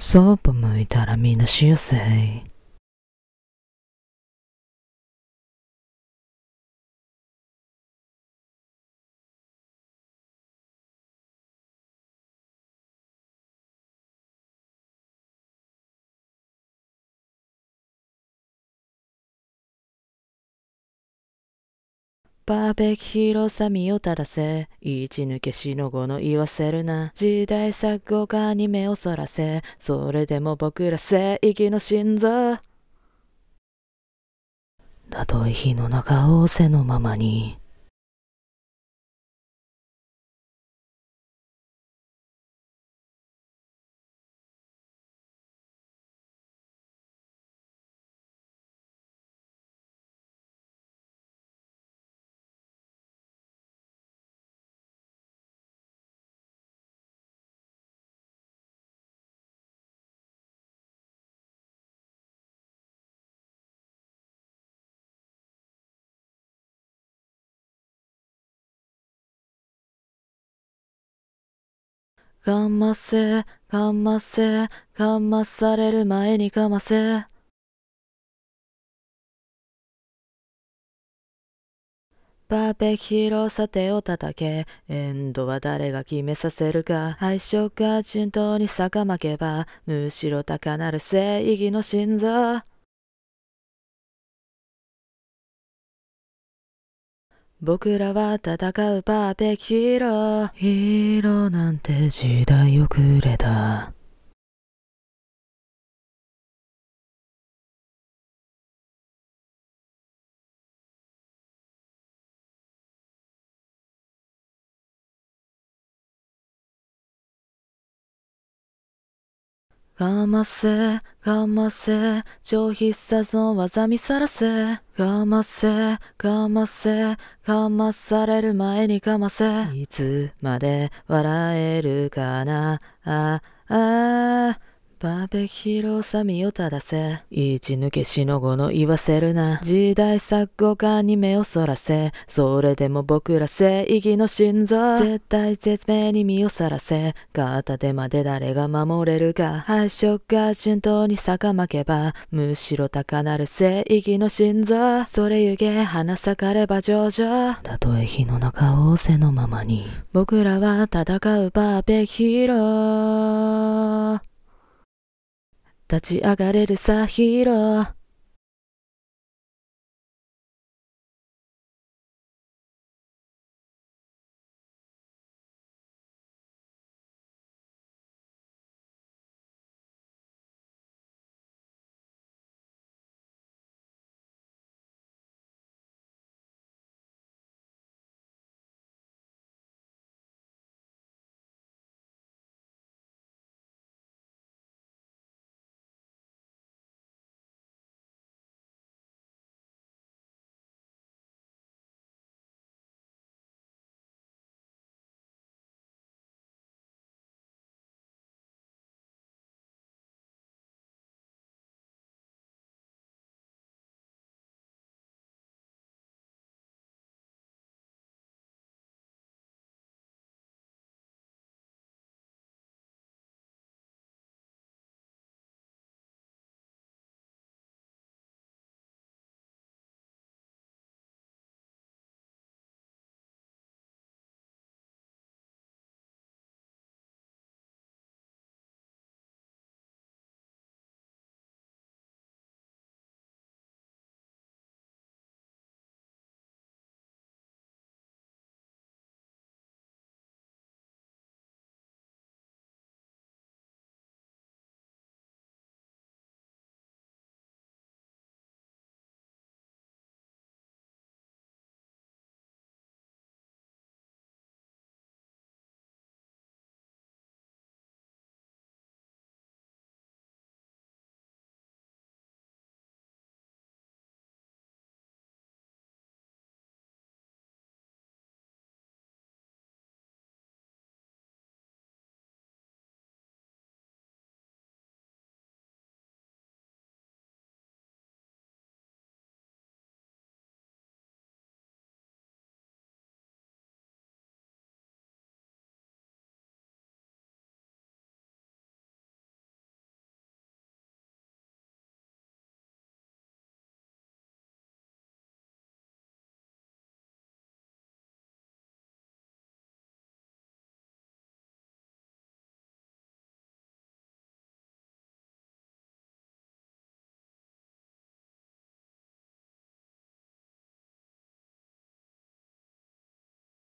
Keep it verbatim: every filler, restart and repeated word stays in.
そっぽ向いたらみんなしよせい。バーベキュー広さ身を正せ、一抜けしのごの言わせるな。時代錯誤化に目をそらせ、それでも僕ら正義の心臓。たとえ火の中仰せのままに。かませ、かませ、かまされる前にかませ。バーベキュー広さ手を叩け、エンドは誰が決めさせるか。相性が順当に逆まけば、むしろ高なる正義の心臓。僕らは戦うバーベキューヒーロー。ヒーローなんて時代遅れだ。かませ、かませ、超必殺の技見さらせ。かませ、かませ、かまされる前にかませ。いつまで笑えるかな。あ、あ、バーベキュー広さ身を正せ。一抜けしのごの言わせるな。時代錯誤化に目をそらせ。それでも僕ら正義の心臓。絶対絶命に身をさらせ。片手まで誰が守れるか。配色が順当に逆まけば。むしろ高なる正義の心臓。それゆげ花咲かれば上々。たとえ火の中仰せのままに。僕らは戦うバーベキューヒーロー。立ち上がれるさヒーロー。